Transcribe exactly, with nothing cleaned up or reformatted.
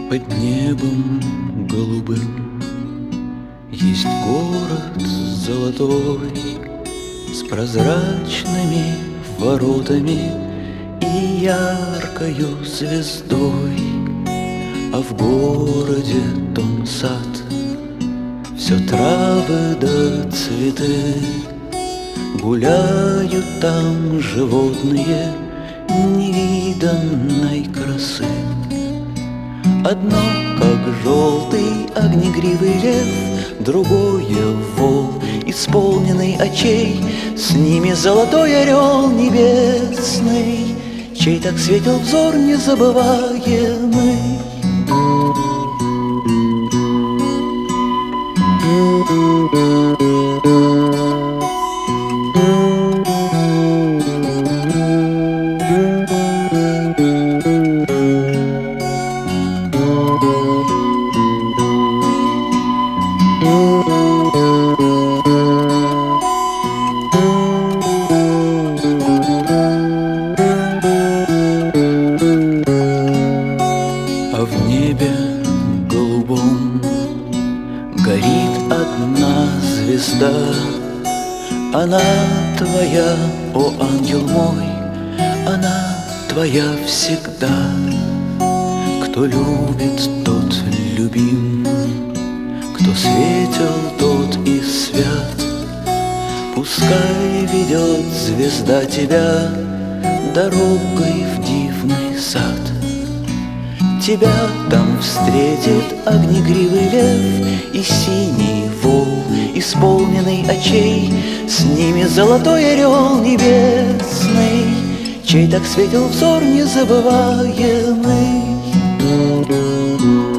Под небом голубым есть город золотой с прозрачными воротами и яркою звездой. А в городе том сад, все травы да цветы, гуляют там животные невиданной красы. Одно, как желтый огнегривый лев, другое вол, исполненный очей, с ними золотой орел небесный, чей так светил взор незабываемый. А в небе голубом горит одна звезда. Она твоя, о ангел мой, она твоя всегда. Кто любит, тот любим, кто светел, тот и свят. Пускай ведет звезда тебя дорогой в дивный сад. Тебя там встретит огнегривый лев и синий вол, исполненный очей, с ними золотой орел небесный, чей так светил взор незабываемый.